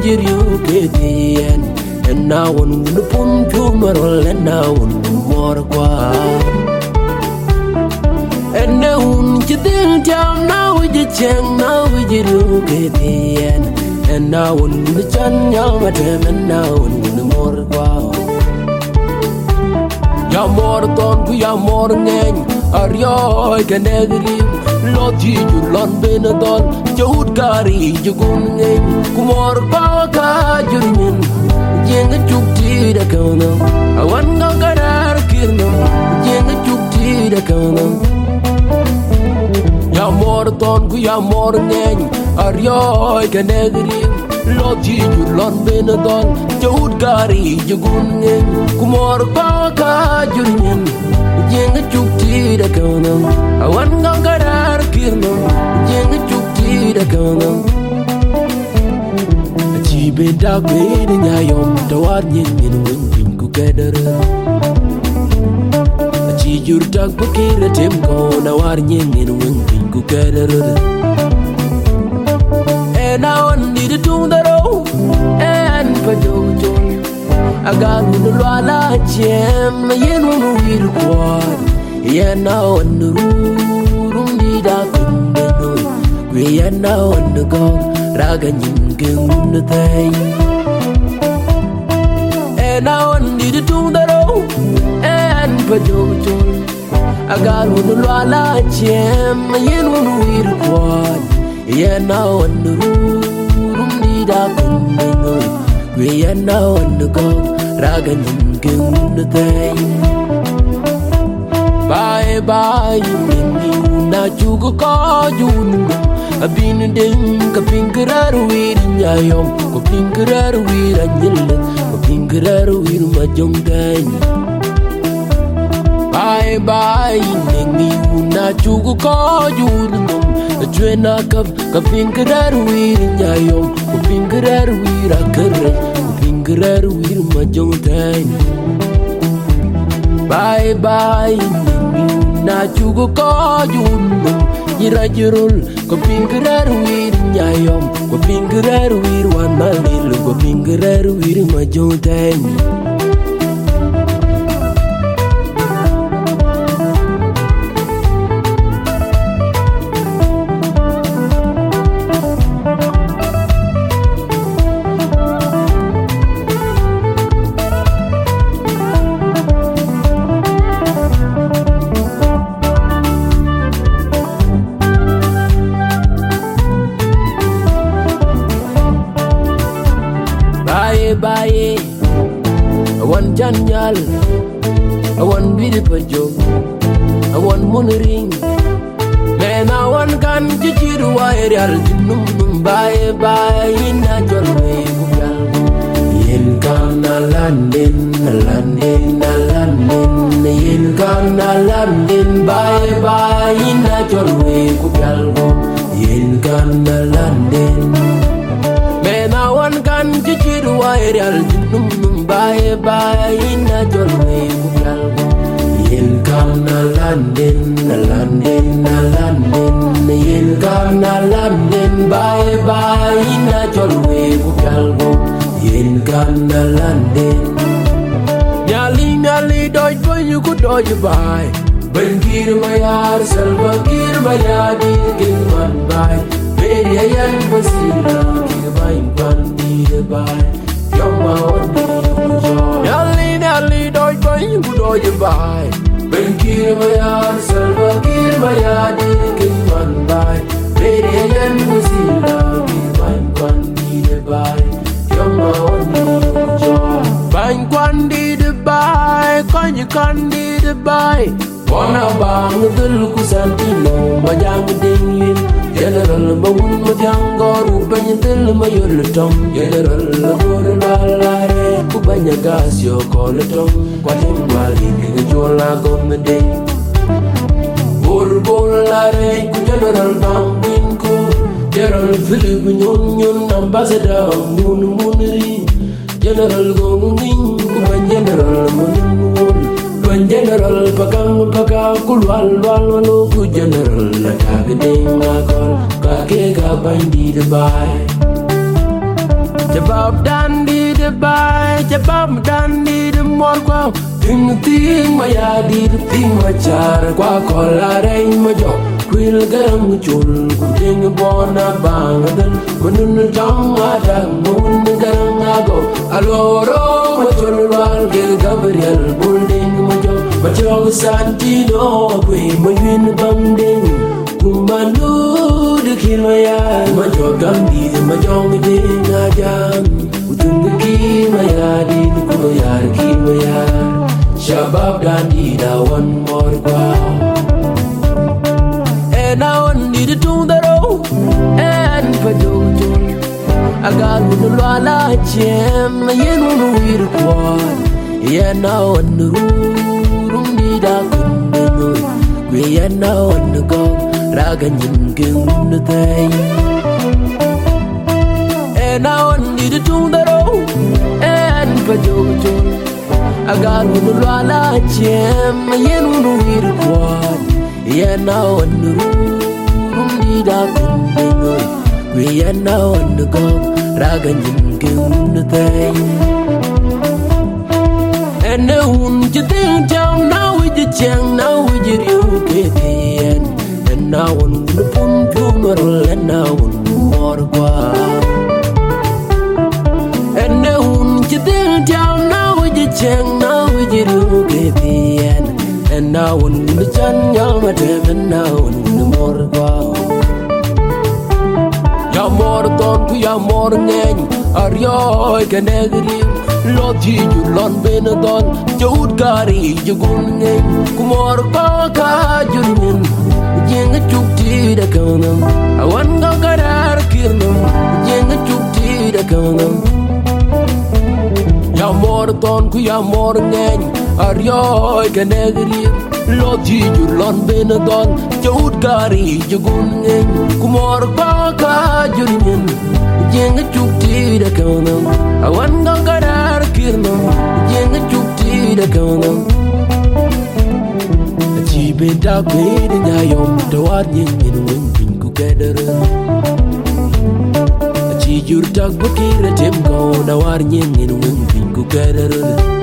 you get in. And now one will pump you moral and now one more qua. And now you didn't tell now with your chang now with you get in. And now one will chan young at him and now one will more qua. Ya more ton ya more ngang are yo can agree. Loti you lon benadol jod kari jugun ngang kumor pa ka jurmin jenga chukti da kono awan ga garar kirno jenga chukti da kono ya more ton ku ya more ngang are yo can agree. Loti you lon benadol jod kari jugun ngang kumor pa ka jurmin jenga chukti da kono awan ga garar kirno jenga chukti da kono chi be da be de nyayom tawar nyin nyin won pin ku kedere chi jur tak pakira tem ko na war nyin nyin won pin ku kedere and now ni de tung da ro and pa jojo agalu no la chem yen no wir kwat yen now on rum di da kunde no we yen now on go raga nyin gung no tay and now on di tung da ro and pa jojo agalu no la chem yen no wir kwat yen now on rum di da kunde no we yen now on go raga nyin gung no tay. Bye bye, minni na chugo ko jungo. Abin ding ka pinkarar wir nyayom, ko pinkarar wir anyil, ko pinkarar wir majongay. Bye bye, minni na chugo ko jungo. Chwena ka pinkarar wir nyayom, ko pinkarar wir akare, ko pinkarar wir majongay. Bye bye, na chugo ko junno yira jirul ko pingarar wir nyayom ko pingarar wir wan malil ko pingarar wir majontay. Bye, I want Janyal, I want Bidipajo, I want Munering, man, I want Gan Jiru Wire, bye, bye, in a jolly, in Ghana Landin, in Ghana Landin, bye, bye, in a jolly, in Ghana Landin. Man, I want Gan Jiru Wire, bye, bye, in a jolly, in Ghana Landin, in Ghana Landin, bye, bye, in a jolly, in Ghana Landin. Nyali, dodge when you could dodge by. Ben Kir Mayar, Salva Kir Mayadi, give one by. Very young Basila, give one be by. Yama on the Nyali, dodge when you could dodge by. Ben Kir Mayar, Salva Kir Mayadi, give one by. Very young Basila, give one be by. Yama on the Bang Quandi the buy, Candy the buy. Wana bang the Lucasantino, Majang Dingin, General Moon Majango, Banyatil Mayulatom, General Lagola, Kubanya Gasio, Colatom, Quatim Wali, the Jola Gomede, Burbolare, General Bambinko, General Philip Union, Ambassador, Moon Mooneri, General Goming, General Moon. General Pakang Kulwal Walwalo ku General Takading Akol Kakega Bandi the buy Jabba Shabab dandi de bai, jabab dandi de morquao. Ting my yadi, ting my char, qua cola rain my jaw. Quil garam chul, ting a bona bangadan, Munun jam madam, moon garanago. Aloro, my chulwal, Gil Gabriel, building my jaw. My jaw Santino, Queen, my win bunding. Kumanu de kilmaya, my jaw gandhi, my jaw medin ajam. Utun the key, my yadi, the koyar, kilmaya. Shabab Dandida one more wow. And I want need to do the road and Pajojo. I got with the Lala Chem, Yen will quad. Yeah, now on the room, need a good we are now on the go, Ragan Yin the thing. And I want need to do the road and Pajojo. I got with the Lala Chem, Yen will quad. Yeah, now on the room, need a good we are now on the go, Ragan Yin the thing. And the wound you think down now with the chang, now with your KPN. And now on the pump funeral, and now on the more. And the wound you think down now with the chang, now with your KPN. And now on the chan, Yamatem, and now on the more. Ya more don't be a more name, are you can agree? Loti you lon benadon, Jod Gary, you gun name, Kumor Kaka, Junin, Jing a chukti the conum. I want to get out of Kirnum, Jing a chukti the conum. Ya more don't be a more name, are you can agree? Loti you lon benadon, Jod Gary, you gun name, Kumor Kaka, Junin, Jing a chukti the conum. I want to get out of Kirnum, Jing a chukti the conum. A cheap and dark made in Yayom, the one in Wimping together. A cheap your dog book in a Tim go, the one in Wimping together.